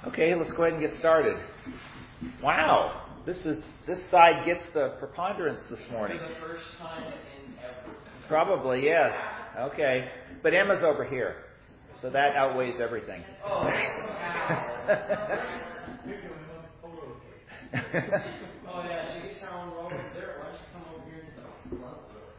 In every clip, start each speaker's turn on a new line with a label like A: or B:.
A: Okay, let's go ahead and get started. Wow, this side gets the preponderance this morning.
B: For the first time in ever.
A: Probably, yes. Okay, but Emma's over here, so that outweighs everything.
B: Oh, wow. Oh yeah, she gets her own row over there. Why don't you come over here to the front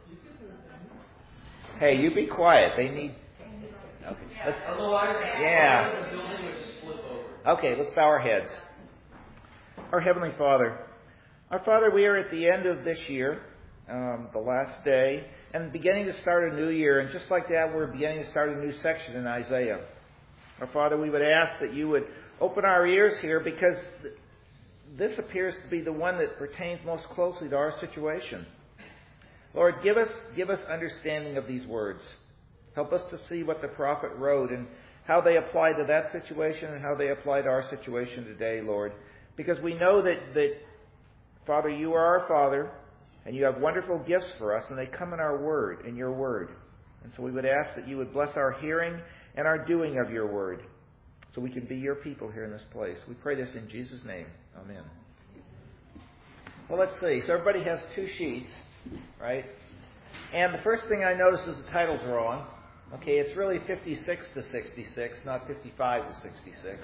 B: row?
A: Hey, you be quiet. They need. Okay.
B: Otherwise, the building would just flip over.
A: Okay, let's bow our heads. Our Heavenly Father, we are at the end of this year, the last day, and beginning to start a new year. And just like that, we're beginning to start a new section in Isaiah. Our Father, we would ask that you would open our ears here, because this appears to be the one that pertains most closely to our situation. Lord, give us understanding of these words. Help us to see what the prophet wrote and how they apply to that situation and how they apply to our situation today, Lord. Because we know that Father, you are our Father, and you have wonderful gifts for us, and they come in our word, in your word. And so we would ask that you would bless our hearing and our doing of your word, so we can be your people here in this place. We pray this in Jesus' name. Amen. Well, let's see. So everybody has two sheets, right? And the first thing I noticed is the titles are wrong. Okay, it's really 56 to 66, not 55 to 66.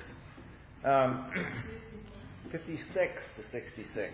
A: 56 to 66.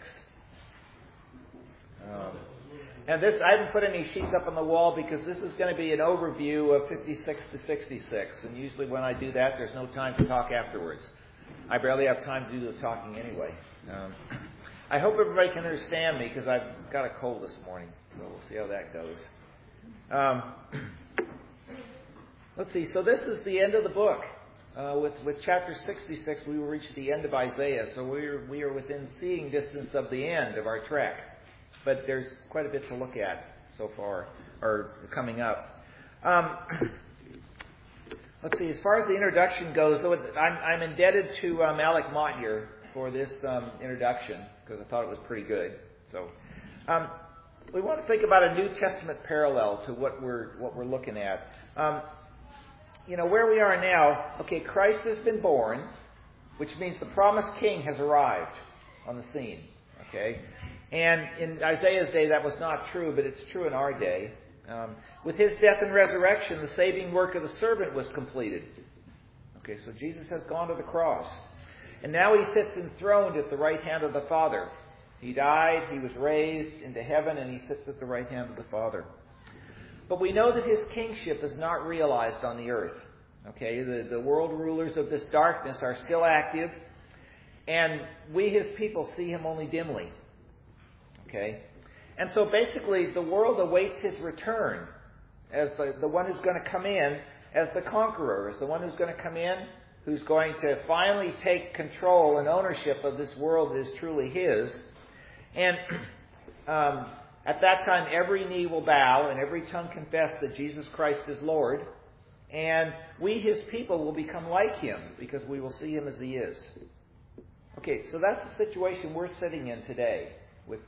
A: And this, I haven't put any sheets up on the wall because this is going to be an overview of 56 to 66. And usually when I do that, there's no time to talk afterwards. I barely have time to do the talking anyway. I hope everybody can understand me because I've got a cold this morning. So we'll see how that goes. Let's see. So this is the end of the book. With chapter 66, we will reach the end of Isaiah. So we are within seeing distance of the end of our trek. But there's quite a bit to look at so far, or coming up. Let's see. As far as the introduction goes, so I'm indebted to Alec Motyer for this introduction because I thought it was pretty good. So we want to think about a New Testament parallel to what we're looking at. Where we are now, okay, Christ has been born, which means the promised king has arrived on the scene, okay? And in Isaiah's day, that was not true, but it's true in our day. With his death and resurrection, the saving work of the servant was completed. Okay, so Jesus has gone to the cross. And now he sits enthroned at the right hand of the Father. He died, he was raised into heaven, and he sits at the right hand of the Father. But we know that his kingship is not realized on the earth. Okay, the world rulers of this darkness are still active, and we, his people, see him only dimly. Okay, and so basically the world awaits his return as the one who's going to come in as the conqueror, as the one who's going to come in, who's going to finally take control and ownership of this world that is truly his. And at that time, every knee will bow and every tongue confess that Jesus Christ is Lord. And we, his people, will become like him because we will see him as he is. Okay, so that's the situation we're sitting in today with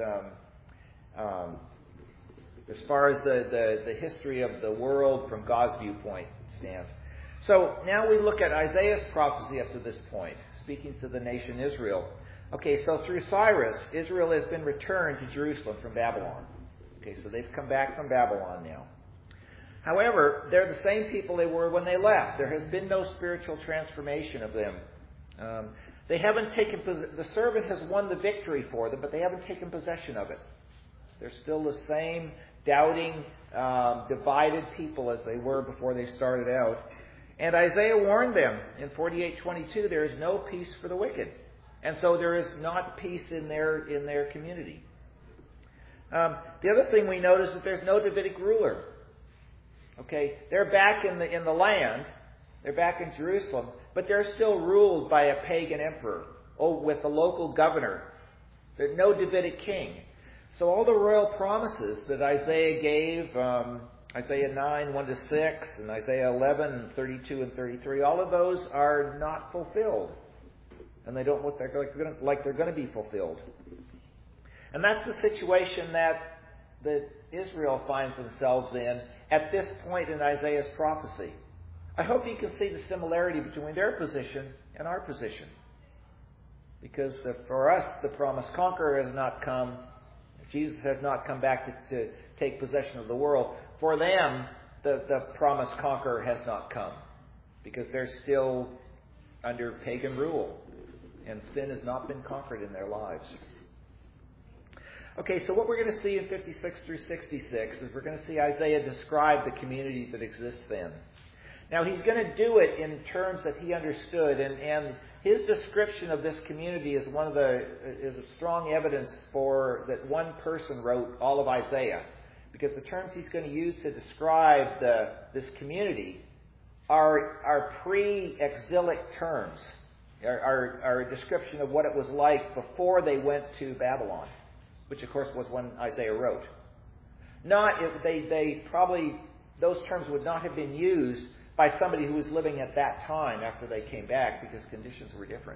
A: as far as the history of the world from God's viewpoint stands. So now we look at Isaiah's prophecy up to this point, speaking to the nation Israel. Okay, so through Cyrus, Israel has been returned to Jerusalem from Babylon. Okay, so they've come back from Babylon now. However, they're the same people they were when they left. There has been no spiritual transformation of them. They haven't taken the servant has won the victory for them, but they haven't taken possession of it. They're still the same doubting, divided people as they were before they started out. And Isaiah warned them in 48:22, there is no peace for the wicked. And so there is not peace in their community. The other thing we notice is that there's no Davidic ruler. Okay, they're back in the land, they're back in Jerusalem, but they're still ruled by a pagan emperor, with a local governor. There's no Davidic king. So all the royal promises that Isaiah gave, Isaiah 9, 1-6, and Isaiah 11, 32 and 33, all of those are not fulfilled. And they don't look like they're going to be fulfilled. And that's the situation that Israel finds themselves in at this point in Isaiah's prophecy. I hope you can see the similarity between their position and our position. Because for us, the promised conqueror has not come. Jesus has not come back to take possession of the world. For them, the promised conqueror has not come. Because they're still under pagan rule. And sin has not been conquered in their lives. Okay, so what we're going to see in 56 through 66 is we're going to see Isaiah describe the community that exists then. Now, he's going to do it in terms that he understood, and his description of this community is is a strong evidence for that one person wrote all of Isaiah, because the terms he's going to use to describe this community are pre-exilic terms, are a description of what it was like before they went to Babylon, which of course was when Isaiah wrote. Those terms would not have been used by somebody who was living at that time after they came back, because conditions were different.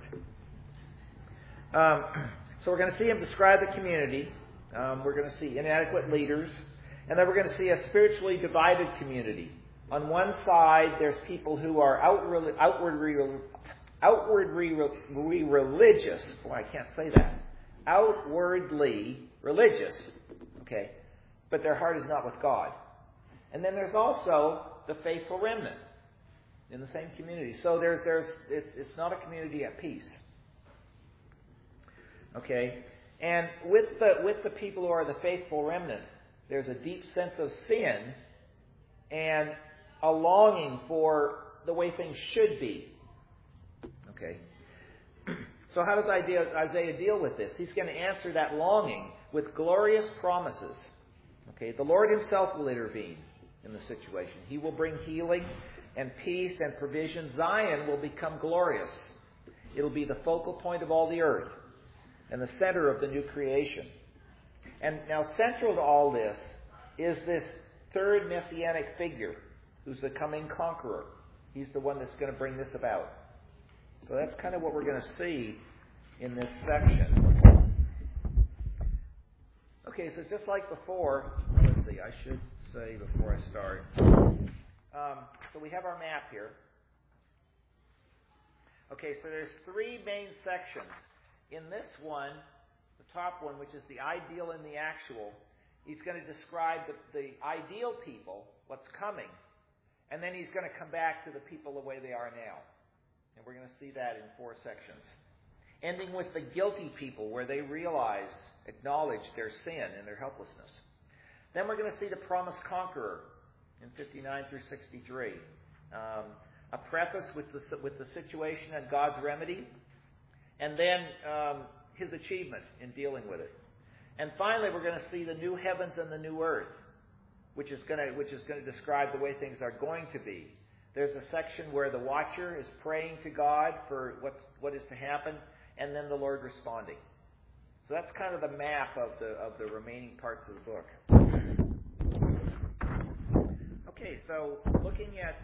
A: So we're going to see him describe the community. We're going to see inadequate leaders. And then we're going to see a spiritually divided community. On one side, there's people who are outwardly religious. Boy, I can't say that. Outwardly religious. Okay. But their heart is not with God. And then there's also the faithful remnant in the same community. So it's not a community at peace. Okay? And with the people who are the faithful remnant, there's a deep sense of sin and a longing for the way things should be. Okay? So how does Isaiah deal with this? He's going to answer that longing with glorious promises. Okay? The Lord himself will intervene in the situation. He will bring healing and peace and provision. Zion will become glorious. It'll be the focal point of all the earth and the center of the new creation. And now central to all this is this third messianic figure who's the coming conqueror. He's the one that's going to bring this about. So that's kind of what we're going to see in this section. Okay, so just like before, let's see, I should say before I start. So we have our map here. Okay, so there's three main sections. In this one, the top one, which is the ideal and the actual, he's going to describe the ideal people, what's coming, and then he's going to come back to the people the way they are now. And we're going to see that in 4 sections. Ending with the guilty people, where they acknowledge their sin and their helplessness. Then we're going to see the promised conqueror in 59 through 63. A preface with the situation and God's remedy. And then his achievement in dealing with it. And finally, we're going to see the new heavens and the new earth, which is going to describe the way things are going to be. There's a section where the watcher is praying to God for what is to happen, and then the Lord responding. So that's kind of the map of the remaining parts of the book. Okay, so looking at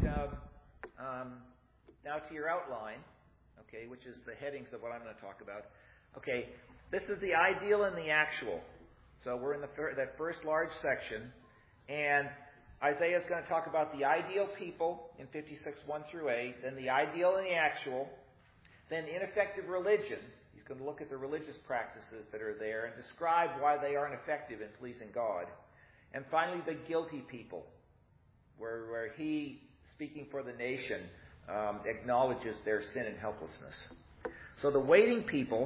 A: now to your outline, okay, which is the headings of what I'm going to talk about. Okay, this is the ideal and the actual. So we're in that first large section, and Isaiah is going to talk about the ideal people in 56, 1 through 8, then the ideal and the actual, then ineffective religion. He's going to look at the religious practices that are there and describe why they aren't effective in pleasing God. And finally, the guilty people, where he, speaking for the nation, acknowledges their sin and helplessness. So the waiting people,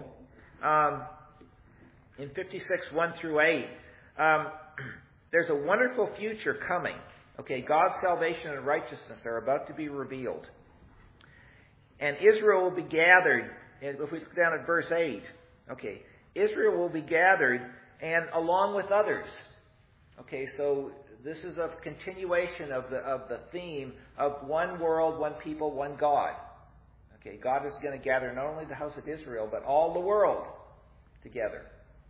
A: in 56, 1 through 8, there's a wonderful future coming. Okay, God's salvation and righteousness are about to be revealed. And Israel will be gathered. And if we look down at verse 8, okay, Israel will be gathered and along with others. Okay, so this is a continuation of the theme of one world, one people, one God. Okay, God is going to gather not only the house of Israel, but all the world together.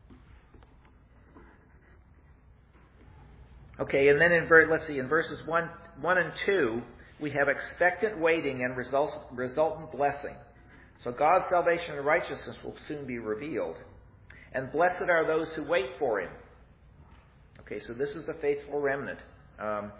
A: Okay, and then in verses 1 and 2, we have expectant waiting and resultant blessing. So God's salvation and righteousness will soon be revealed. And blessed are those who wait for him. Okay, so this is the faithful remnant. And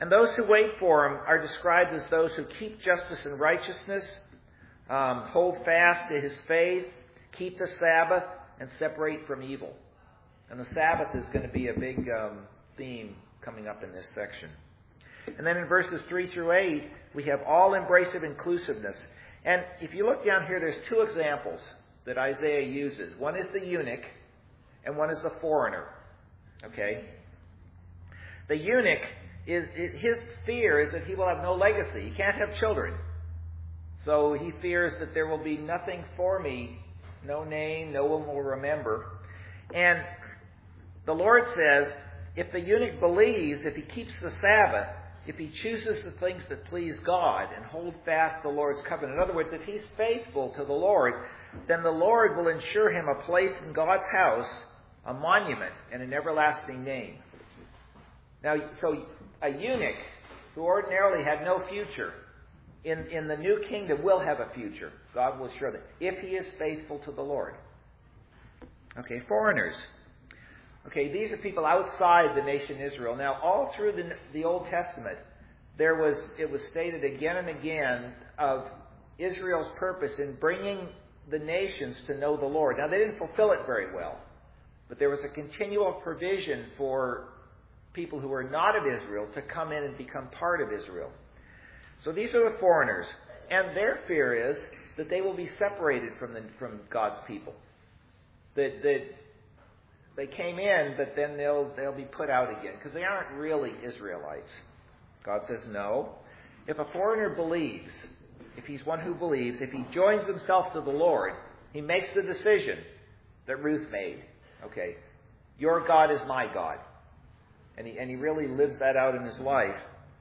A: And those who wait for him are described as those who keep justice and righteousness, hold fast to his faith, keep the Sabbath, and separate from evil. And the Sabbath is going to be a big theme coming up in this section. And then in verses 3 through 8, we have all-embracive inclusiveness. And if you look down here, there's two examples that Isaiah uses. One is the eunuch, and one is the foreigner. Okay? The eunuch, his fear is that he will have no legacy. He can't have children. So he fears that there will be nothing for me, no name, no one will remember. And the Lord says, if the eunuch believes, if he keeps the Sabbath, if he chooses the things that please God and hold fast the Lord's covenant, in other words, if he's faithful to the Lord, then the Lord will ensure him a place in God's house, a monument, and an everlasting name. Now, so a eunuch who ordinarily had no future in the new kingdom will have a future. God will assure that if he is faithful to the Lord. Okay, foreigners. Okay, these are people outside the nation Israel. Now, all through the Old Testament, it was stated again and again of Israel's purpose in bringing the nations to know the Lord. Now, they didn't fulfill it very well, but there was a continual provision for people who were not of Israel to come in and become part of Israel. So these are the foreigners, and their fear is that they will be separated from God's people. That they came in, but then they'll be put out again because they aren't really Israelites. God says no. If a foreigner believes, if he's one who believes, if he joins himself to the Lord, he makes the decision that Ruth made. Okay, your God is my God, and he really lives that out in his life.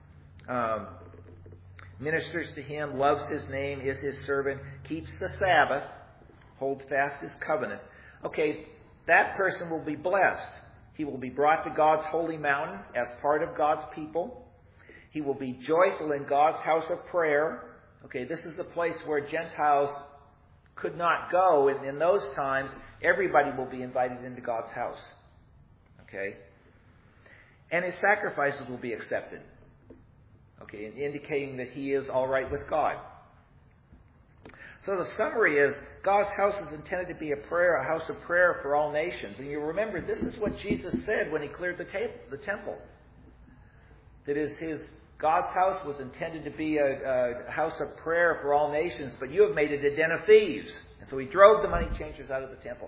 A: Ministers to him, loves his name, is his servant, keeps the Sabbath, holds fast his covenant. Okay, that person will be blessed. He will be brought to God's holy mountain as part of God's people. He will be joyful in God's house of prayer. Okay, this is a place where Gentiles could not go. And in those times, everybody will be invited into God's house. Okay? And his sacrifices will be accepted. Okay, indicating that he is all right with God. So the summary is, God's house is intended to be a house of prayer for all nations. And you remember, this is what Jesus said when he cleared the temple. That is, God's house was intended to be a house of prayer for all nations, but you have made it a den of thieves. And so he drove the money changers out of the temple.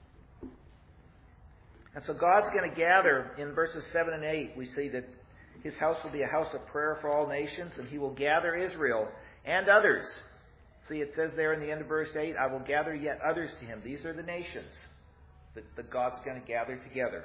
A: And so God's going to gather, in verses 7 and 8, we see that his house will be a house of prayer for all nations, and he will gather Israel and others. See, it says there in the end of verse 8, I will gather yet others to him. These are the nations that God's going to gather together.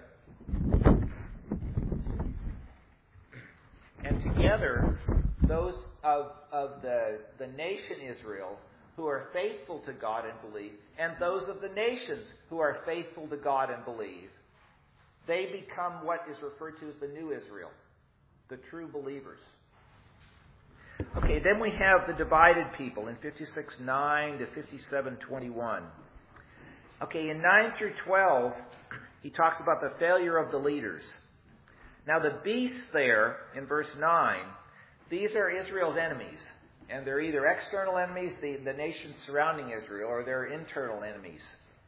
A: And together, those of the nation Israel who are faithful to God and believe, and those of the nations who are faithful to God and believe, they become what is referred to as the new Israel, the true believers. Okay, then we have the divided people in 56:9 to 57:21. Okay, in 9 through 12, he talks about the failure of the leaders. Now the beasts there, in verse 9, these are Israel's enemies. And they're either external enemies, the nations surrounding Israel, or they're internal enemies.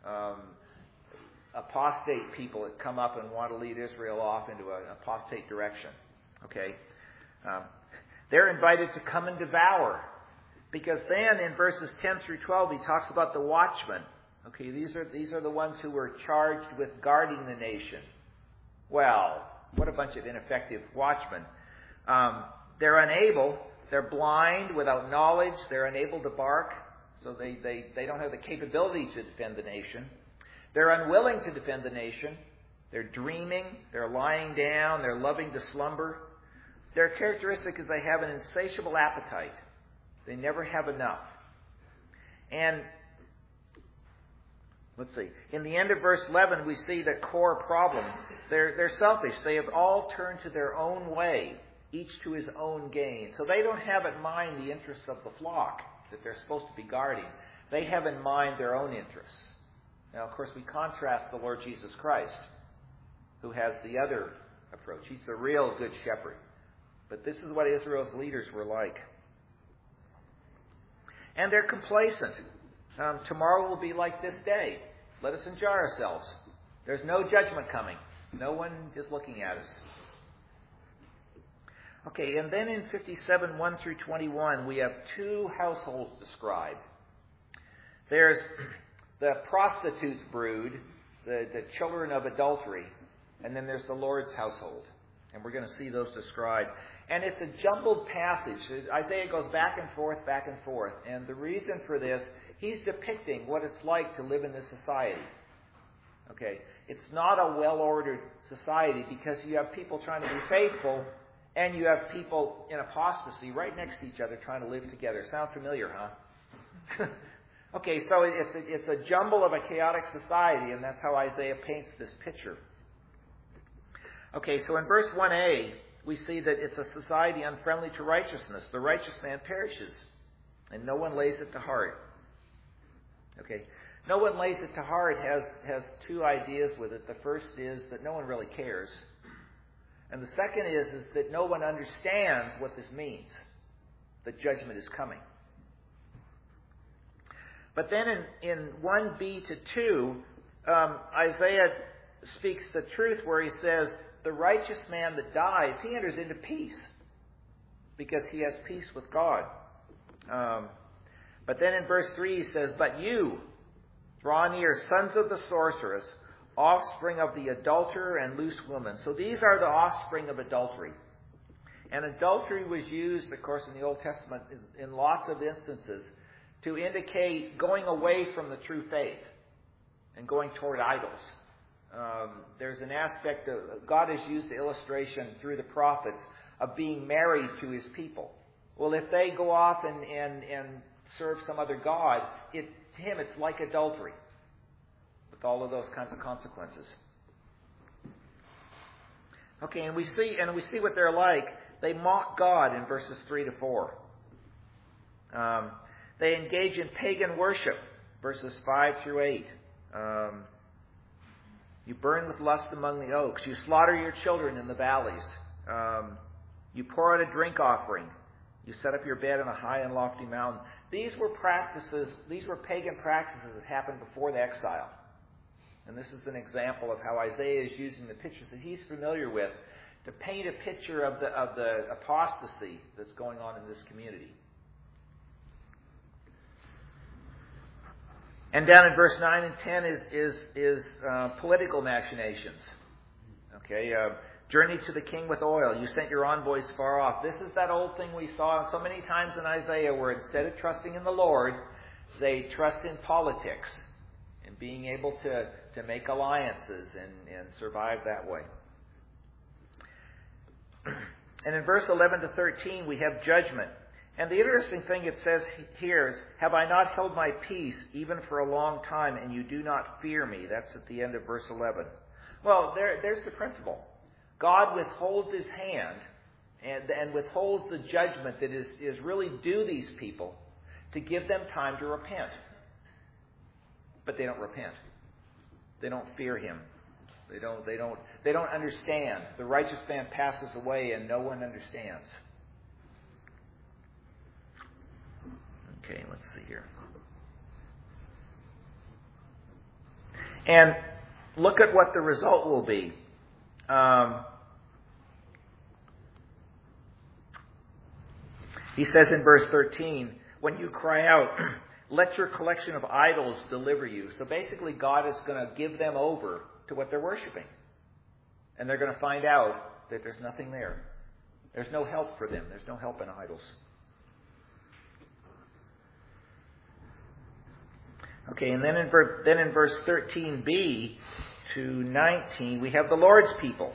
A: Apostate people that come up and want to lead Israel off into an apostate direction. Okay? They're invited to come and devour. Because then in verses 10 through 12, he talks about the watchmen. Okay, these are the ones who were charged with guarding the nation. Well, what a bunch of ineffective watchmen. They're unable, they're blind, without knowledge, they're unable to bark, so they don't have the capability to defend the nation. They're unwilling to defend the nation. They're dreaming, they're lying down, they're loving to slumber. Their characteristic is they have an insatiable appetite. They never have enough. And let's see. In the end of verse 11, we see the core problem. They're selfish. They have all turned to their own way, each to his own gain. So they don't have in mind the interests of the flock that they're supposed to be guarding. They have in mind their own interests. Now, of course, we contrast the Lord Jesus Christ, who has the other approach. He's the real good shepherd. But this is what Israel's leaders were like. And they're complacent. Tomorrow will be like this day. Let us enjoy ourselves. There's no judgment coming. No one is looking at us. Okay, and then in 57, 1 through 21, we have two households described. There's the prostitute's brood, the children of adultery, and then there's the Lord's household. And we're going to see those described. And it's a jumbled passage. Isaiah goes back and forth, back and forth. And the reason for this, he's depicting what it's like to live in this society. Okay, it's not a well-ordered society because you have people trying to be faithful and you have people in apostasy right next to each other trying to live together. Sound familiar, huh? Okay, so it's a jumble of a chaotic society, and that's how Isaiah paints this picture. Okay, so in verse 1a, we see that it's a society unfriendly to righteousness. The righteous man perishes, and no one lays it to heart. Okay, no one lays it to heart has two ideas with it. The first is that no one really cares. And the second is that no one understands what this means, that judgment is coming. But then in 1b to 2, Isaiah speaks the truth where he says, the righteous man that dies, he enters into peace because he has peace with God. But then in verse 3 he says, but you, draw near, sons of the sorceress, offspring of the adulterer and loose woman. So these are the offspring of adultery. And adultery was used, of course, in the Old Testament in lots of instances to indicate going away from the true faith and going toward idols. There's an aspect of, God has used the illustration through the prophets of being married to his people. Well, if they go off and serve some other god, to him it's like adultery, with all of those kinds of consequences. Okay, and we see what they're like. They mock God in verses 3 to 4. They engage in pagan worship, verses 5 through 8. You burn with lust among the oaks. You slaughter your children in the valleys. You pour out a drink offering. You set up your bed on a high and lofty mountain. These were pagan practices that happened before the exile. And this is an example of how Isaiah is using the pictures that he's familiar with to paint a picture of the apostasy that's going on in this community. And down in verse 9 and 10 is political machinations. Okay, journey to the king with oil. You sent your envoys far off. This is that old thing we saw so many times in Isaiah where instead of trusting in the Lord, they trust in politics and being able to make alliances and survive that way. And in verse 11 to 13, we have judgment. And the interesting thing it says here is, have I not held my peace even for a long time, and you do not fear me? That's at the end of verse 11. Well, there's the principle. God withholds his hand and withholds the judgment that is really due these people to give them time to repent. But they don't repent. They don't fear him. They don't understand. The righteous man passes away and no one understands. Okay, let's see here. And look at what the result will be. He says in verse 13, when you cry out, let your collection of idols deliver you. So basically God is going to give them over to what they're worshiping. And they're going to find out that there's nothing there. There's no help for them. There's no help in idols. Okay, and then in verse 13b to 19, we have the Lord's people.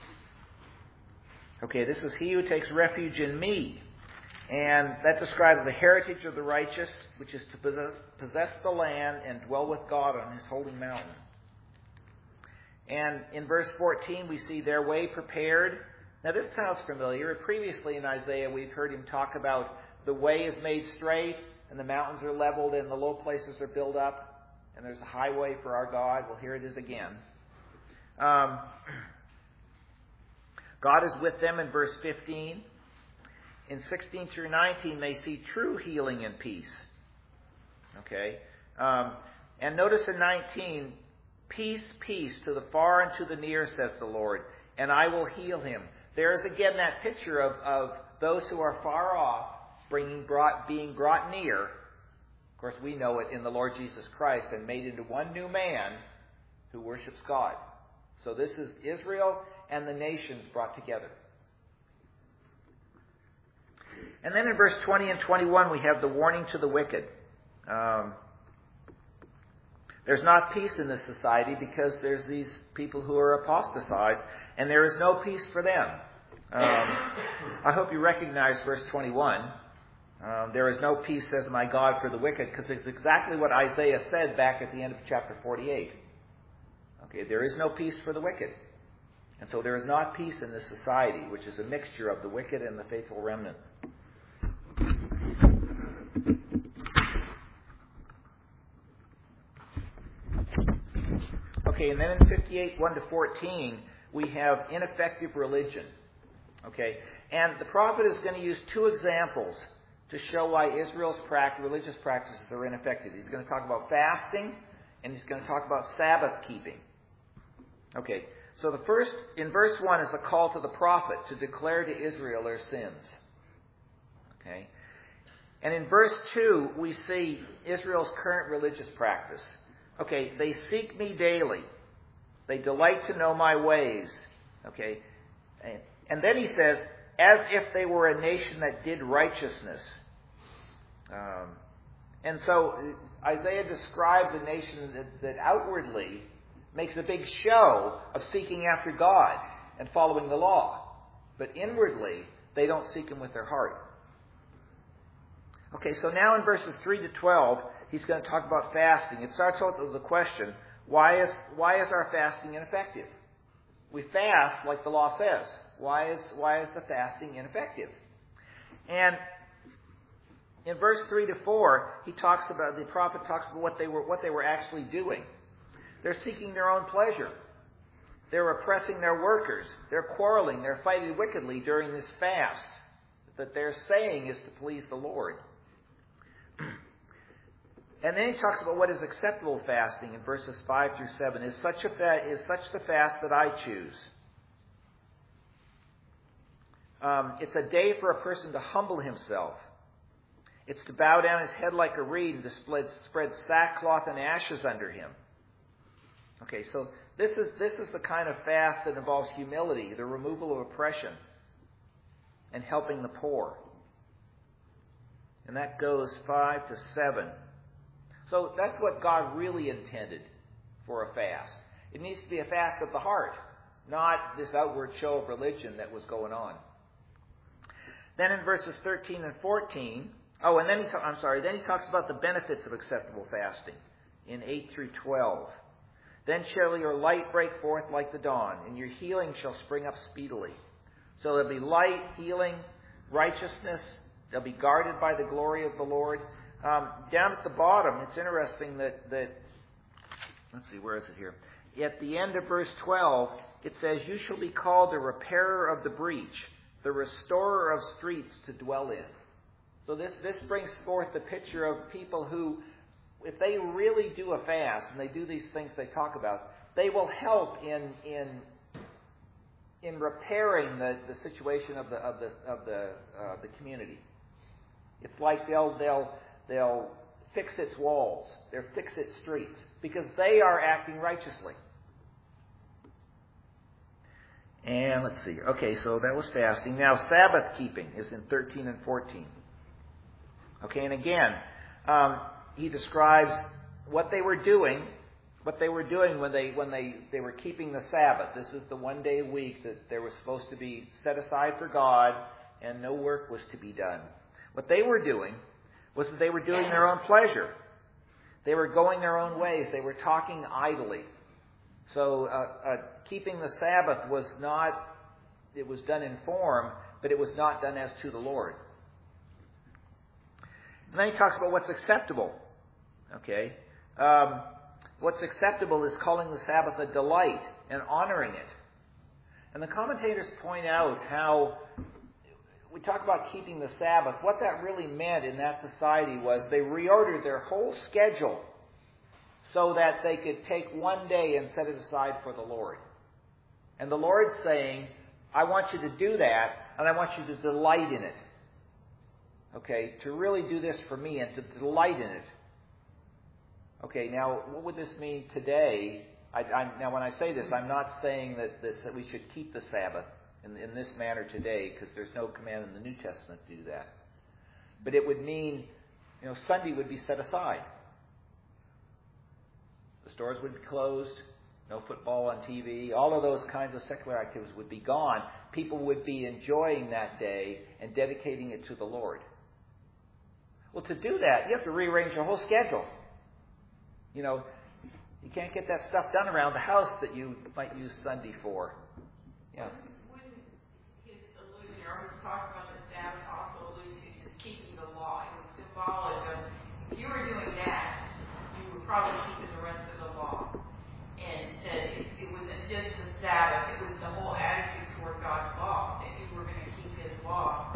A: Okay, this is he who takes refuge in me. And that describes the heritage of the righteous, which is to possess the land and dwell with God on his holy mountain. And in verse 14, we see their way prepared. Now this sounds familiar. Previously in Isaiah, we've heard him talk about the way is made straight, and the mountains are leveled, and the low places are built up, and there's a highway for our God. Well, here it is again. God is with them in verse 15. In 16 through 19, they see true healing and peace. Okay? And notice in 19, peace, peace to the far and to the near, says the Lord, and I will heal him. There is again that picture of those who are far off being brought near. Of course, we know it in the Lord Jesus Christ, and made into one new man who worships God. So this is Israel and the nations brought together. And then in verse 20 and 21, we have the warning to the wicked. There's not peace in this society because there's these people who are apostatized, and there is no peace for them. I hope you recognize verse 21. There is no peace, says my God, for the wicked, because it's exactly what Isaiah said back at the end of chapter 48. Okay, there is no peace for the wicked. And so there is not peace in this society, which is a mixture of the wicked and the faithful remnant. Okay, and then in 58, 1 to 14, we have ineffective religion. Okay, and the prophet is going to use two examples to show why Israel's religious practices are ineffective. He's going to talk about fasting, and he's going to talk about Sabbath keeping. Okay, so the first, in verse 1, is a call to the prophet to declare to Israel their sins. Okay, and in verse 2, we see Israel's current religious practice. Okay, they seek me daily. They delight to know my ways. Okay, and then he says, as if they were a nation that did righteousness. And so Isaiah describes a nation that outwardly makes a big show of seeking after God and following the law. But inwardly, they don't seek Him with their heart. Okay, so now in verses 3 to 12, he's going to talk about fasting. It starts out with the question, why is our fasting ineffective? We fast like the law says. Why is the fasting ineffective? And in verse 3 to 4, the prophet talks about what they were actually doing. They're seeking their own pleasure. They're oppressing their workers. They're quarreling. They're fighting wickedly during this fast that they're saying is to please the Lord. And then he talks about what is acceptable fasting in verses 5 through 7. Is such the fast that I choose? It's a day for a person to humble himself. It's to bow down his head like a reed and to spread sackcloth and ashes under him. Okay, so this is the kind of fast that involves humility, the removal of oppression, and helping the poor. And that goes 5 to 7. So that's what God really intended for a fast. It needs to be a fast of the heart, not this outward show of religion that was going on. Then in verses 13 and 14, then he talks about the benefits of acceptable fasting in 8 through 12. Then shall your light break forth like the dawn, and your healing shall spring up speedily. So there'll be light, healing, righteousness. They'll be guarded by the glory of the Lord. Down at the bottom, it's interesting that let's see, where is it here? At the end of verse 12, it says, you shall be called the repairer of the breach, the restorer of streets to dwell in. So this brings forth the picture of people who, if they really do a fast and they do these things they talk about, they will help in repairing the situation of the community. It's like they'll fix its walls, they'll fix its streets, because they are acting righteously. And let's see. Okay, so that was fasting. Now Sabbath keeping is in 13 and 14. Okay, and again, he describes what they were doing when they were keeping the Sabbath. This is the one day a week that they were supposed to be set aside for God and no work was to be done. What they were doing was that they were doing their own pleasure. They were going their own ways. They were talking idly. So keeping the Sabbath was done in form, but it was not done as to the Lord. And then he talks about what's acceptable. Okay? What's acceptable is calling the Sabbath a delight and honoring it. And the commentators point out how we talk about keeping the Sabbath. What that really meant in that society was they reordered their whole schedule so that they could take one day and set it aside for the Lord. And the Lord's saying, I want you to do that, and I want you to delight in it. Okay, to really do this for me and to delight in it. Okay, now what would this mean today? Now when I say this, I'm not saying that we should keep the Sabbath in this manner today, because there's no command in the New Testament to do that. But it would mean, Sunday would be set aside. The stores would be closed, no football on TV, all of those kinds of secular activities would be gone. People would be enjoying that day and dedicating it to the Lord. Well, to do that, you have to rearrange your whole schedule. You can't get that stuff done around the house that you might use Sunday for. Yeah.
C: Wouldn't his allusion, or was talking about the Sabbath, also allude to just keeping the law? It was symbolic of, if you were doing that, you were probably keeping the rest of the law. And that it wasn't just the Sabbath, it was the whole attitude toward God's law, that you were going to keep His law,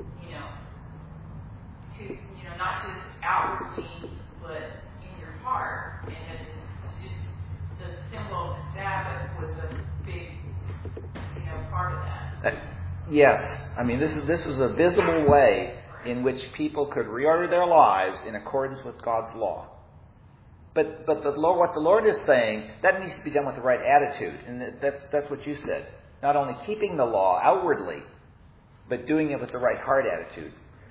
C: not just outwardly, but in your heart. And it's just the symbol of the Sabbath was a big, part of that.
A: Yes. I mean, this is a visible way in which people could reorder their lives in accordance with God's law. But what the Lord is saying, that needs to be done with the right attitude. And that's what you said. Not only keeping the law outwardly, but doing it with the right heart attitude.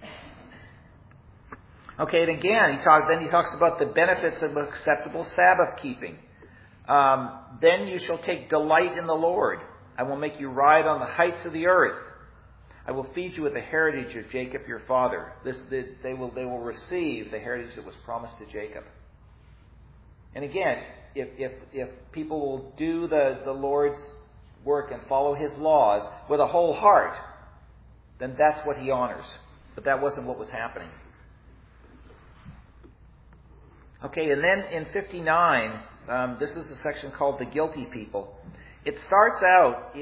A: Okay, and again, he talks about the benefits of acceptable Sabbath keeping. Then you shall take delight in the Lord. I will make you ride on the heights of the earth. I will feed you with the heritage of Jacob your father. They will receive the heritage that was promised to Jacob. And again, if people will do the Lord's work and follow His laws with a whole heart, then that's what He honors. But that wasn't what was happening. Okay, and then in 59, this is a section called the guilty people. It starts out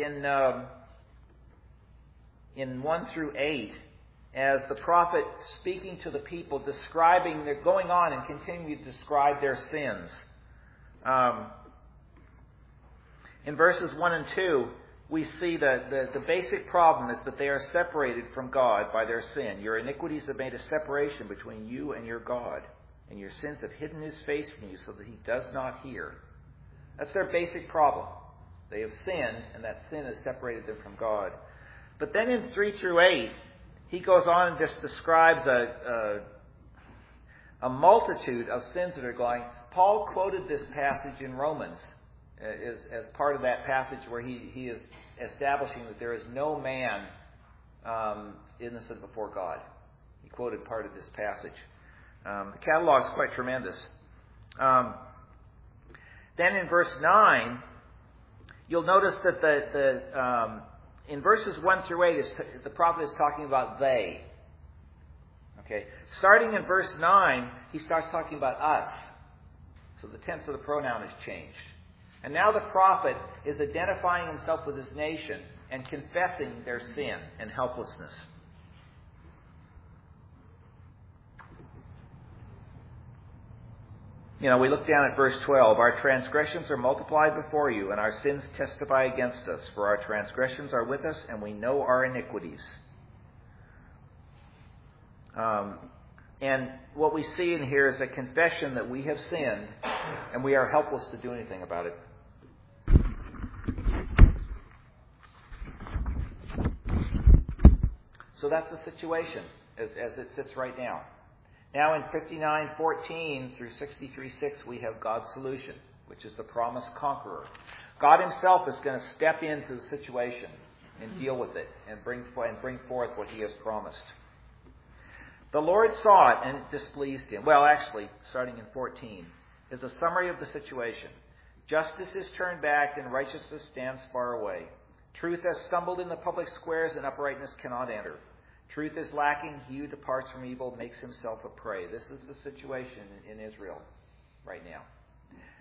A: in 1 through 8 as the prophet speaking to the people, describing, they're going on and continuing to describe their sins. In verses 1 and 2, we see that the basic problem is that they are separated from God by their sin. Your iniquities have made a separation between you and your God, and your sins have hidden His face from you so that He does not hear. That's their basic problem. They have sinned, and that sin has separated them from God. But then in 3 through 8, he goes on and just describes a multitude of sins that are going. Paul quoted this passage in Romans as part of that passage where he is establishing that there is no man innocent before God. He quoted part of this passage. The catalog is quite tremendous. Then in verse 9, you'll notice that in verses 1 through 8, the prophet is talking about they. Okay. Starting in verse 9, he starts talking about us. So the tense of the pronoun has changed. And now the prophet is identifying himself with his nation and confessing their sin and helplessness. We look down at verse 12. Our transgressions are multiplied before you, and our sins testify against us. For our transgressions are with us, and we know our iniquities. And what we see in here is a confession that we have sinned, and we are helpless to do anything about it. So that's the situation as it sits right now. Now in 59:14 through 63:6, we have God's solution, which is the promised conqueror. God Himself is going to step into the situation and deal with it and bring forth what He has promised. The Lord saw it and it displeased Him. Well, actually, starting in 14, is a summary of the situation. Justice is turned back and righteousness stands far away. Truth has stumbled in the public squares and uprightness cannot enter. Truth is lacking. He who departs from evil makes himself a prey. This is the situation in Israel right now.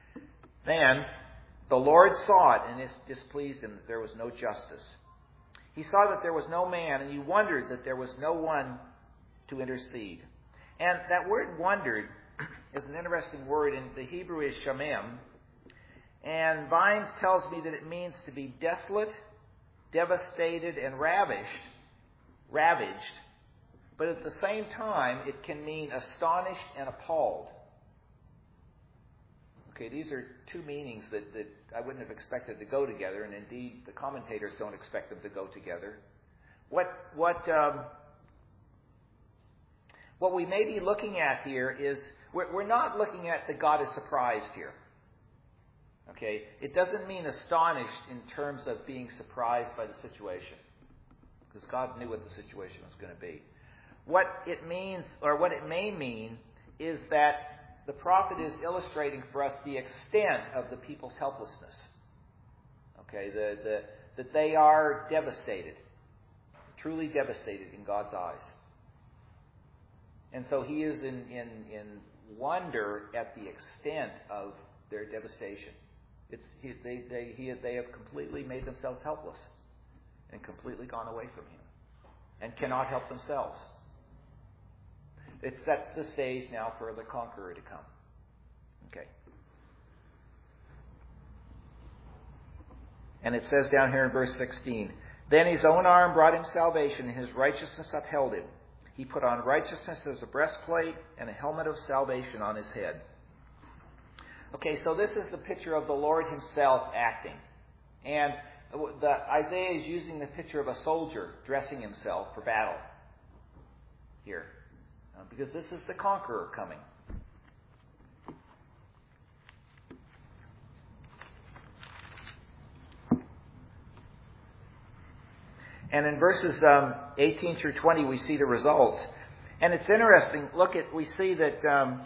A: Then the Lord saw it and it displeased Him that there was no justice. He saw that there was no man, and he wondered that there was no one to intercede. And that word wondered is an interesting word. In the Hebrew is shamem. And Vines tells me that it means to be desolate, devastated, and ravaged. But at the same time, it can mean astonished and appalled. Okay, these are two meanings that I wouldn't have expected to go together, and indeed the commentators don't expect them to go together. What we may be looking at here is, we're not looking at that God is surprised here. Okay, it doesn't mean astonished in terms of being surprised by the situation, because God knew what the situation was going to be. What it means, or what it may mean, is that the prophet is illustrating for us the extent of the people's helplessness. Okay, that they are devastated, truly devastated in God's eyes. And so he is in wonder at the extent of their devastation. They have completely made themselves helpless and completely gone away from him and cannot help themselves. It sets the stage now for the conqueror to come. Okay. And it says down here in verse 16, "Then his own arm brought him salvation, and his righteousness upheld him. He put on righteousness as a breastplate and a helmet of salvation on his head." Okay, so this is the picture of the Lord himself acting. And Isaiah is using the picture of a soldier dressing himself for battle here. Because this is the conqueror coming. And in verses 18 through 20, we see the results. And it's interesting. We see that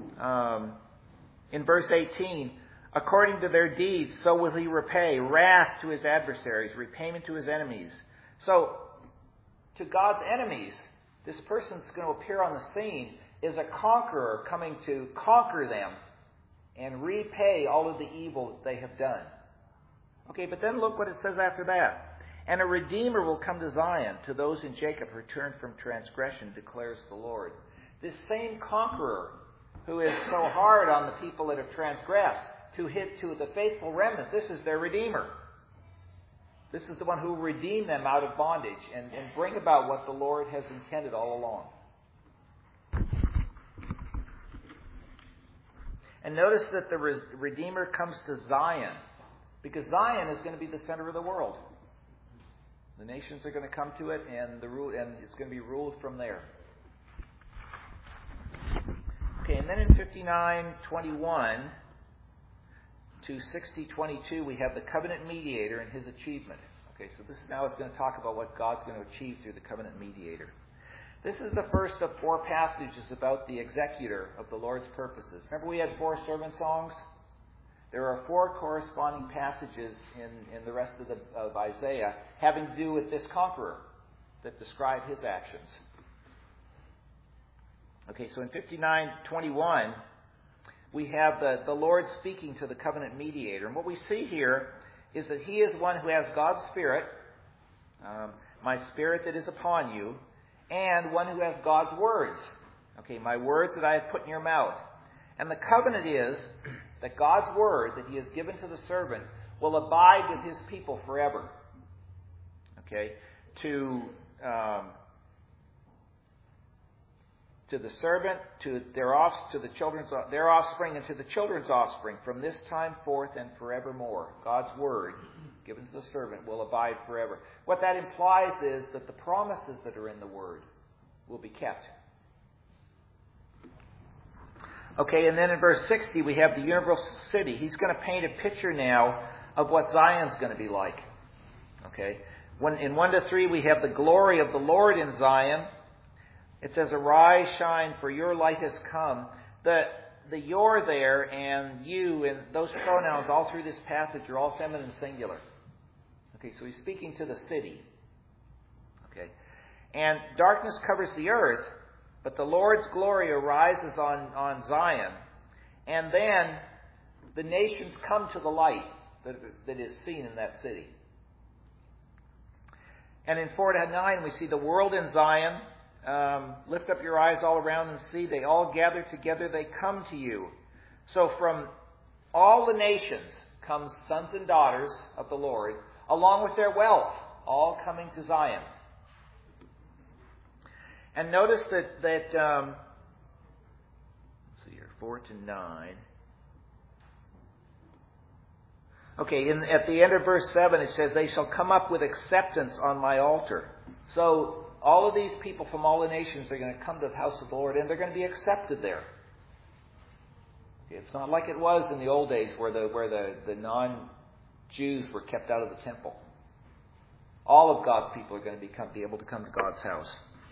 A: in verse 18, "According to their deeds, so will he repay wrath to his adversaries, repayment to his enemies." So, to God's enemies, this person that's going to appear on the scene is a conqueror coming to conquer them and repay all of the evil that they have done. Okay, but then look what it says after that. "And a Redeemer will come to Zion, to those in Jacob who turn from transgression, declares the Lord." This same conqueror who is so hard on the people that have transgressed, to the faithful remnant, this is their Redeemer. This is the one who will redeem them out of bondage and bring about what the Lord has intended all along. And notice that the Redeemer comes to Zion, because Zion is going to be the center of the world. The nations are going to come to it, and it's going to be ruled from there. Okay, and then in 59:21 to 60:22, we have the covenant mediator and his achievement. Okay, so this now is going to talk about what God's going to achieve through the covenant mediator. This is the first of 4 passages about the executor of the Lord's purposes. Remember we had 4 servant songs? There are 4 corresponding passages in the rest of Isaiah having to do with this conqueror that describe his actions. Okay, so in 59:21, we have the Lord speaking to the covenant mediator. And what we see here is that he is one who has God's Spirit, "My Spirit that is upon you," and one who has God's words. Okay, "My words that I have put in your mouth." And the covenant is that God's word that he has given to the servant will abide with his people forever. Okay, to the servant, to their offspring, and to the children's offspring, from this time forth and forevermore. God's word given to the servant will abide forever. What that implies is that the promises that are in the word will be kept. Okay, and then in verse 60, we have the universal city. He's going to paint a picture now of what Zion's going to be like. Okay, in 1-3, we have the glory of the Lord in Zion. It says, "Arise, shine, for your light has come." The "your" there and "you" and those pronouns all through this passage are all feminine singular. Okay, so he's speaking to the city. Okay, and darkness covers the earth, but the Lord's glory arises on Zion. And then the nations come to the light that is seen in that city. And in 4-9, we see the world in Zion. Lift up your eyes all around and see. They all gather together. They come to you. So from all the nations comes sons and daughters of the Lord, along with their wealth, all coming to Zion. And notice that let's see here, 4-9. Okay, at the end of verse 7, it says, they shall come up with acceptance on my altar. So all of these people from all the nations are going to come to the house of the Lord, and they're going to be accepted there. It's not like it was in the old days where the non-Jews were kept out of the temple. All of God's people are going to be able to come to God's house.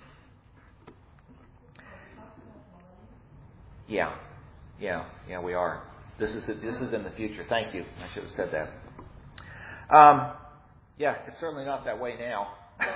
A: Yeah, we are. This is in the future. Thank you. I should have said that. It's certainly not that way now.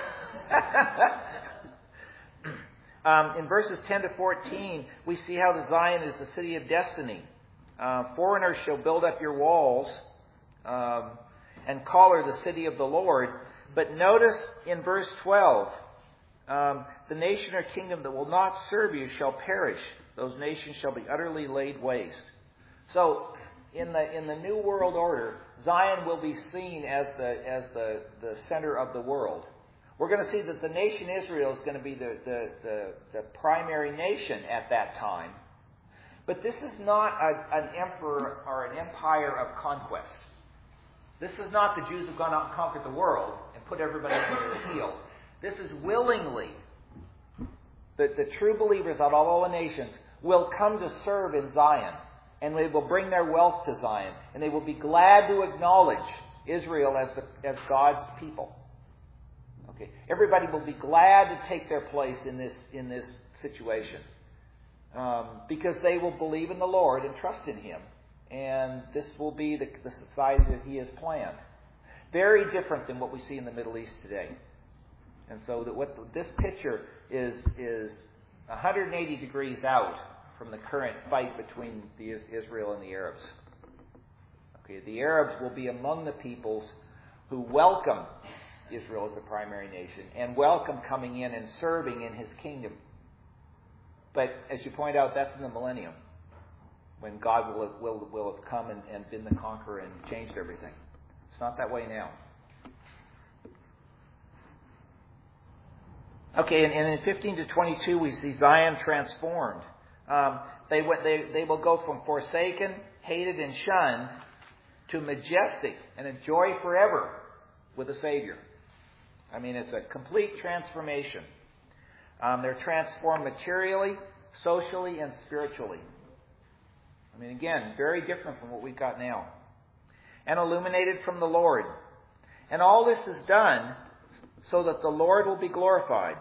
A: In verses 10-14, we see how the Zion is the city of destiny. Foreigners shall build up your walls and call her the city of the Lord. But notice in verse 12, the nation or kingdom that will not serve you shall perish. Those nations shall be utterly laid waste. So, in the New World Order, Zion will be seen as the center of the world. We're going to see that the nation Israel is going to be the primary nation at that time. But this is not an emperor or an empire of conquest. This is not the Jews who've gone out and conquered the world and put everybody under the heel. This is willingly. The true believers out of all the nations will come to serve in Zion. And they will bring their wealth to Zion. And they will be glad to acknowledge Israel as God's people. Okay, everybody will be glad to take their place in this situation. Because they will believe in the Lord and trust in Him. And this will be the society that He has planned. Very different than what we see in the Middle East today. And so this picture is 180 degrees out from the current fight between Israel and the Arabs. Okay, the Arabs will be among the peoples who welcome Israel as the primary nation and welcome coming in and serving in His kingdom. But as you point out, that's in the millennium, when God will have come and been the conqueror and changed everything. It's not that way now. Okay, and in 15-22 we see Zion transformed. They will go from forsaken, hated, and shunned to majestic and enjoy forever with a Savior. I mean, it's a complete transformation. They're transformed materially, socially, and spiritually. I mean, again, very different from what we've got now. And illuminated from the Lord. And all this is done so that the Lord will be glorified.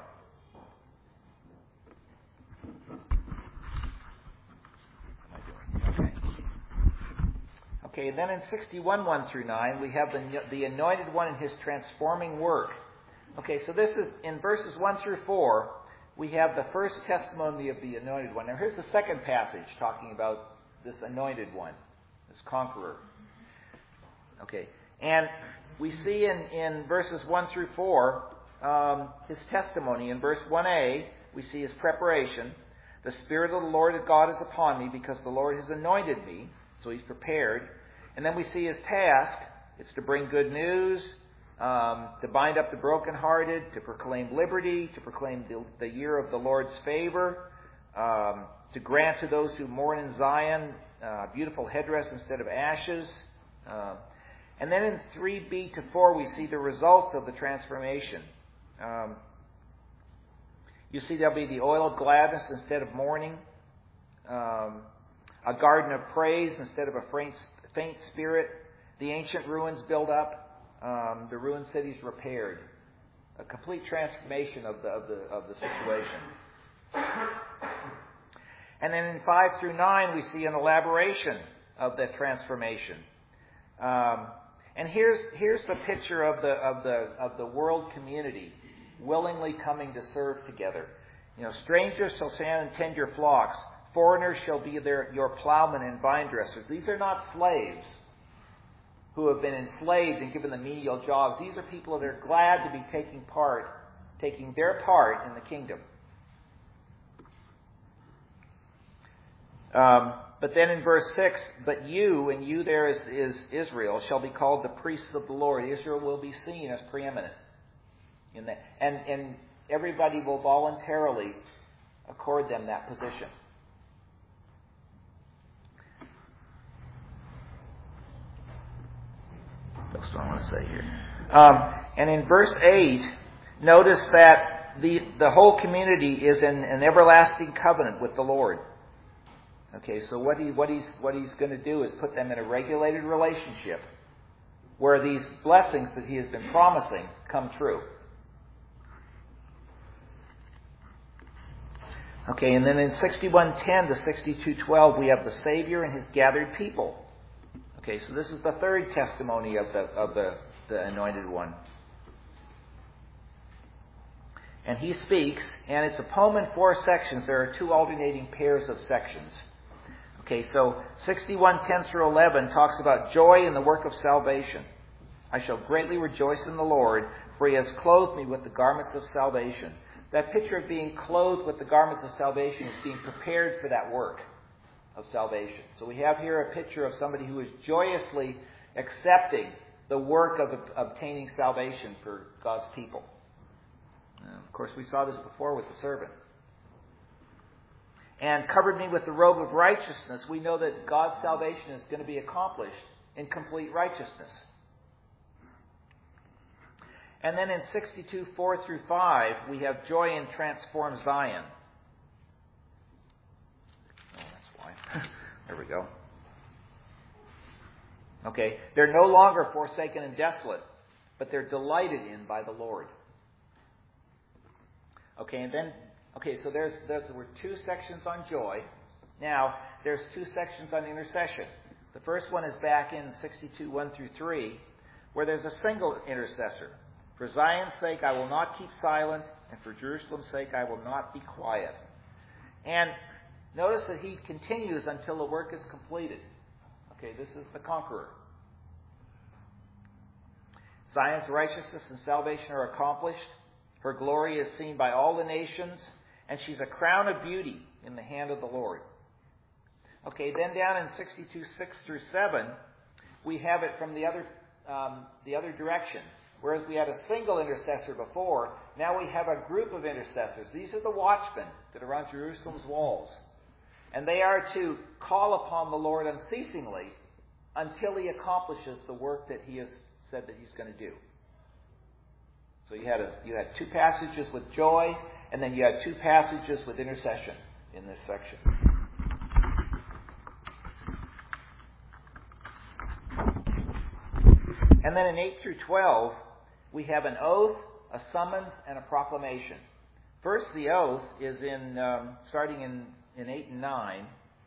A: Okay, and then in 61, 1-9, we have the Anointed One and His transforming work. Okay, so this is, in verses 1-4, we have the first testimony of the Anointed One. Now here's the second passage talking about this Anointed One, this conqueror. Okay, and we see in verses 1-4 his testimony. In verse 1a, we see his preparation. The Spirit of the Lord God is upon me because the Lord has anointed me. So he's prepared. And then we see his task. It's to bring good news, to bind up the brokenhearted, to proclaim liberty, to proclaim the year of the Lord's favor, to grant to those who mourn in Zion beautiful headdress instead of ashes. And then in 3b-4, we see the results of the transformation. You see there'll be the oil of gladness instead of mourning, a garden of praise instead of a faint spirit, the ancient ruins built up, the ruined cities repaired. A complete transformation of the situation. And then in 5-9, we see an elaboration of that transformation. And here's the picture of the world community willingly coming to serve together. You know, strangers shall stand and tend your flocks. Foreigners shall be your plowmen and vine dressers. These are not slaves who have been enslaved and given the menial jobs. These are people that are glad to be taking their part in the kingdom. But then in verse 6, but you, and you there is Israel, shall be called the priests of the Lord. Israel will be seen as preeminent in that. And everybody will voluntarily accord them that position. That's what I want to say here. And in verse 8, notice that the whole community is in an everlasting covenant with the Lord. Okay, so what he's going to do is put them in a regulated relationship where these blessings that he has been promising come true. Okay, and then in 61:10 to 62:12 we have the Savior and his gathered people. Okay, so this is the third testimony of the Anointed One. And he speaks, and it's a poem in 4 sections. There are 2 alternating pairs of sections. Okay, so 61:10 through 11 talks about joy in the work of salvation. I shall greatly rejoice in the Lord, for he has clothed me with the garments of salvation. That picture of being clothed with the garments of salvation is being prepared for that work of salvation. So we have here a picture of somebody who is joyously accepting the work of obtaining salvation for God's people. Of course, we saw this before with the servant. And covered me with the robe of righteousness. We know that God's salvation is going to be accomplished in complete righteousness. And then in 62:4 through 5, we have joy in transformed Zion. Oh, that's why. There we go. Okay, they're no longer forsaken and desolate, but they're delighted in by the Lord. Okay, and then, so there were 2 sections on joy. Now, there's 2 sections on intercession. The first one is back in 62:1 through 3, where there's a single intercessor. For Zion's sake I will not keep silent, and for Jerusalem's sake I will not be quiet. And notice that he continues until the work is completed. Okay, this is the conqueror. Zion's righteousness and salvation are accomplished. Her glory is seen by all the nations, and she's a crown of beauty in the hand of the Lord. Okay, then down in 62:6 through 7, we have it from the other direction. Whereas we had a single intercessor before, now we have a group of intercessors. These are the watchmen that are on Jerusalem's walls. And they are to call upon the Lord unceasingly until he accomplishes the work that he has said that he's going to do. So you had 2 passages with joy, and then you had 2 passages with intercession in this section. And then in 8 through 12, we have an oath, a summons, and a proclamation. First, the oath is starting in 8 and 9.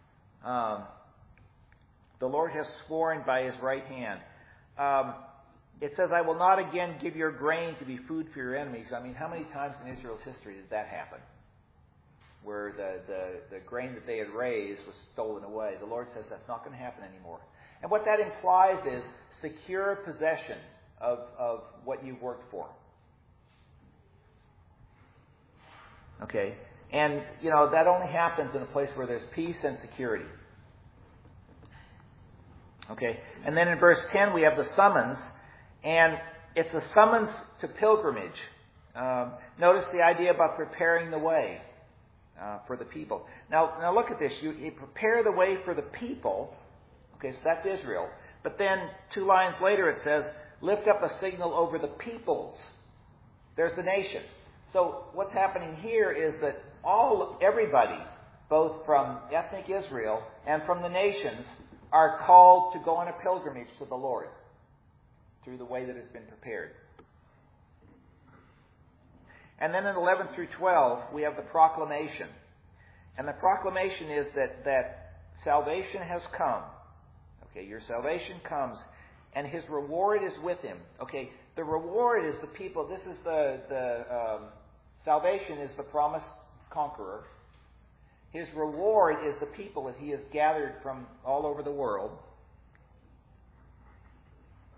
A: The Lord has sworn by his right hand. It says, I will not again give your grain to be food for your enemies. I mean, how many times in Israel's history did that happen? Where the grain that they had raised was stolen away. The Lord says that's not going to happen anymore. And what that implies is secure possession of what you've worked for. Okay? And, that only happens in a place where there's peace and security. Okay? And then in verse 10 we have the summons, and it's a summons to pilgrimage. Notice the idea about preparing the way for the people. Now look at this. You prepare the way for the people. Okay, so that's Israel. But then 2 lines later it says, lift up a signal over the peoples. There's the nation. So what's happening here is that everybody, both from ethnic Israel and from the nations, are called to go on a pilgrimage to the Lord through the way that has been prepared. And then in 11 through 12, we have the proclamation. And the proclamation is that salvation has come. Okay, your salvation comes, and his reward is with him. Okay, the reward is the people. This is the salvation is the promised conqueror. His reward is the people that he has gathered from all over the world.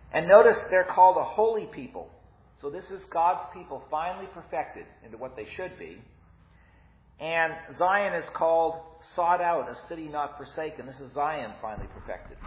A: And notice they're called a holy people. So this is God's people finally perfected into what they should be. And Zion is called sought out, a city not forsaken. This is Zion finally perfected.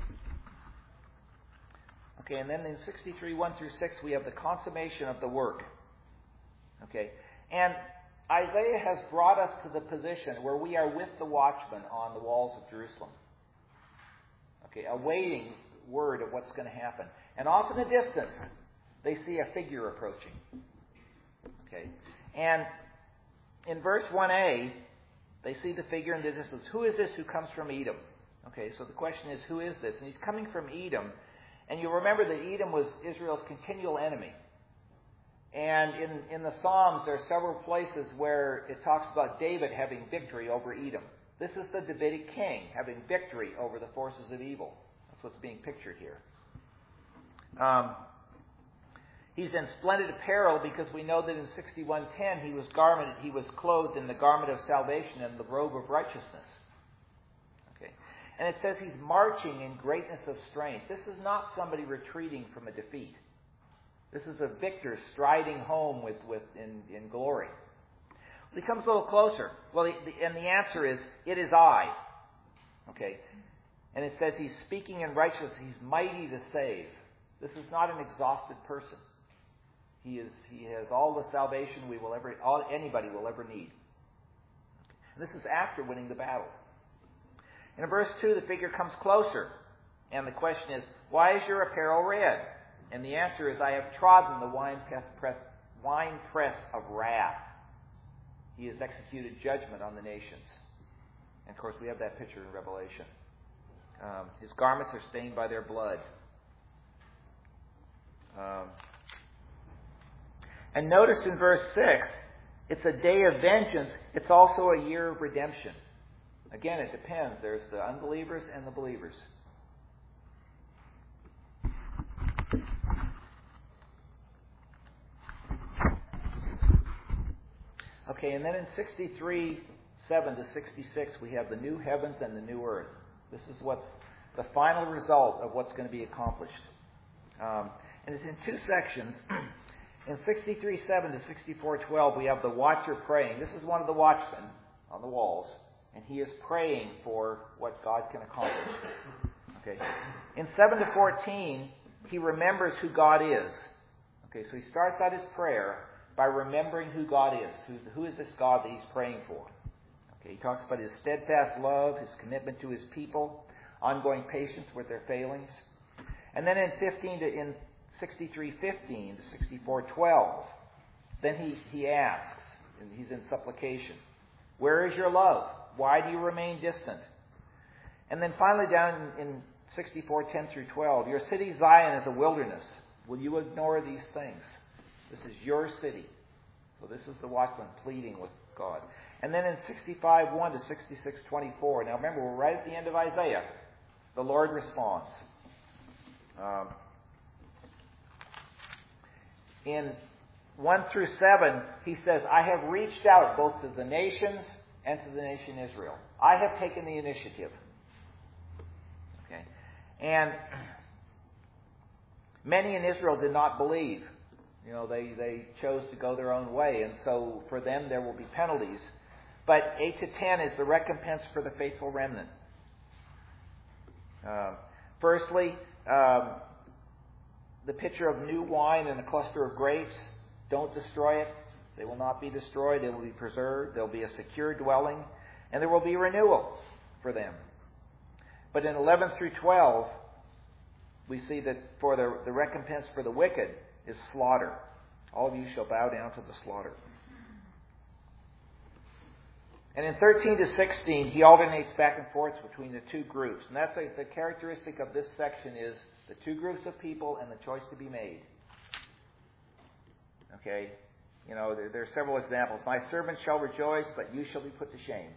A: Okay, and then in 63, 1 through 6, we have the consummation of the work. Okay, and Isaiah has brought us to the position where we are with the watchmen on the walls of Jerusalem. Okay, awaiting word of what's going to happen. And off in the distance, they see a figure approaching. Okay, and in verse 1a, they see the figure in the distance. Who is this who comes from Edom? Okay, so the question is, who is this? And he's coming from Edom. And you'll remember that Edom was Israel's continual enemy. And in the Psalms, there are several places where it talks about David having victory over Edom. This is the Davidic king having victory over the forces of evil. That's what's being pictured here. He's in splendid apparel because we know that in 61:10 he was clothed in the garment of salvation and the robe of righteousness. Okay, and it says he's marching in greatness of strength. This is not somebody retreating from a defeat. This is a victor striding home in glory. He comes a little closer. Well, and the answer is, it is I. Okay, and it says he's speaking in righteousness. He's mighty to save. This is not an exhausted person. He has all the salvation anybody will ever need. And this is after winning the battle. And in verse 2, the figure comes closer. And the question is, why is your apparel red? And the answer is, I have trodden the winepress of wrath. He has executed judgment on the nations. And of course, we have that picture in Revelation. His garments are stained by their blood. And notice in verse 6, it's a day of vengeance. It's also a year of redemption. Again, it depends. There's the unbelievers and the believers. Okay, and then in 63, 7 to 66, we have the new heavens and the new earth. This is what's the final result of what's going to be accomplished. And it's in two sections. In 63:7 to 64:12, we have the watcher praying. This is one of the watchmen on the walls, and he is praying for what God can accomplish. Okay. In 7 to 14, he remembers who God is. Okay, so he starts out his prayer by remembering who God is. Who is this God that he's praying for? Okay, he talks about his steadfast love, his commitment to his people, ongoing patience with their failings. And then in 63:15 to 64:12, then he asks, and he's in supplication, where is your love? Why do you remain distant? And then finally down in 64:10 through 12, your city Zion is a wilderness. Will you ignore these things? This is your city. So this is the watchman pleading with God. And then in 65:1 to 66:24, now remember, we're right at the end of Isaiah. The Lord responds. In 1 through 7, he says, I have reached out both to the nations and to the nation Israel. I have taken the initiative. Okay. And many in Israel did not believe. You know, they chose to go their own way, and so for them there will be penalties. But 8 to 10 is the recompense for the faithful remnant. Firstly, the picture of new wine and a cluster of grapes. Don't destroy it. They will not be destroyed. They will be preserved. There will be a secure dwelling. And there will be renewal for them. But in 11 through 12, we see that for the recompense for the wicked is slaughter. All of you shall bow down to the slaughter. And in 13 to 16, he alternates back and forth between the two groups. And that's the characteristic of this section is the two groups of people and the choice to be made. Okay? You know, there are several examples. My servants shall rejoice, but you shall be put to shame.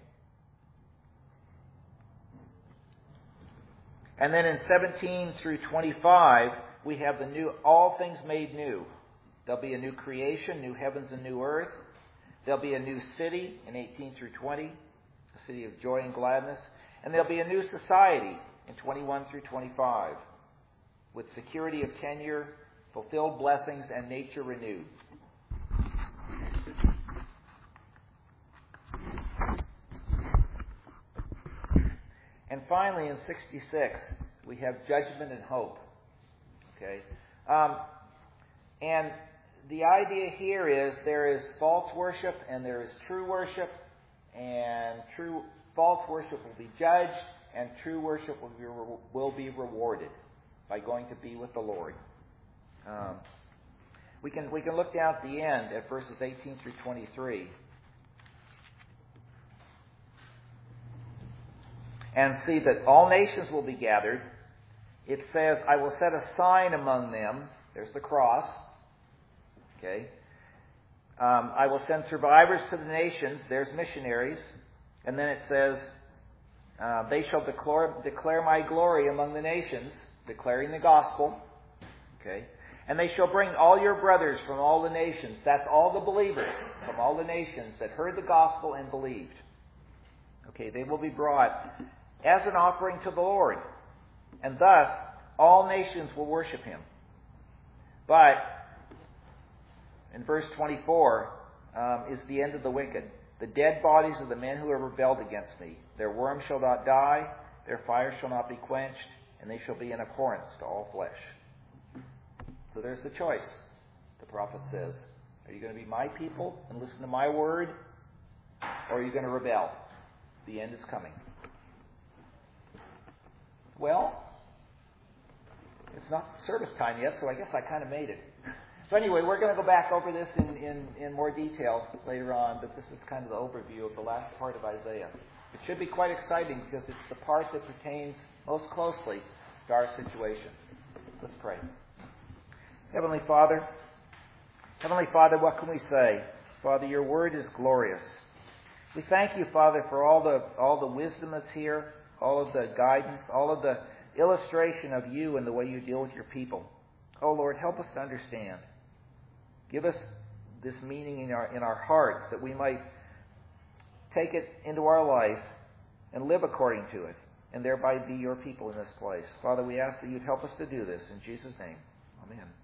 A: And then in 17 through 25, we have the new, all things made new. There'll be a new creation, new heavens and new earth. There'll be a new city in 18 through 20, a city of joy and gladness. And there'll be a new society in 21 through 25. with security of tenure, fulfilled blessings, and nature renewed. And finally, in 66, we have judgment and hope. Okay, and the idea here is there is false worship and there is true worship, and false worship will be judged, and true worship will be rewarded by going to be with the Lord. We can look down at the end at verses 18 through 23. And see that all nations will be gathered. It says, I will set a sign among them. There's the cross. Okay. I will send survivors to the nations. There's missionaries. And then it says, they shall declare my glory among the nations, declaring the gospel. Okay. And they shall bring all your brothers from all the nations. That's all the believers from all the nations that heard the gospel and believed. Okay, they will be brought as an offering to the Lord. And thus, all nations will worship Him. But, in verse 24, is the end of the wicked. The dead bodies of the men who have rebelled against me. Their worm shall not die, their fire shall not be quenched, and they shall be an abhorrence to all flesh. So there's the choice, the prophet says. Are you going to be my people and listen to my word? Or are you going to rebel? The end is coming. Well, it's not service time yet, so I guess I kind of made it. So anyway, we're going to go back over this in more detail later on, but this is kind of the overview of the last part of Isaiah. It should be quite exciting because it's the part that pertains most closely to our situation. Let's pray. Heavenly Father, what can we say? Father, your word is glorious. We thank you, Father, for all the wisdom that's here, all of the guidance, all of the illustration of you and the way you deal with your people. Oh Lord, help us to understand. Give us this meaning in our hearts that we might take it into our life and live according to it, and thereby be your people in this place. Father, we ask that you'd help us to do this. In Jesus' name, amen.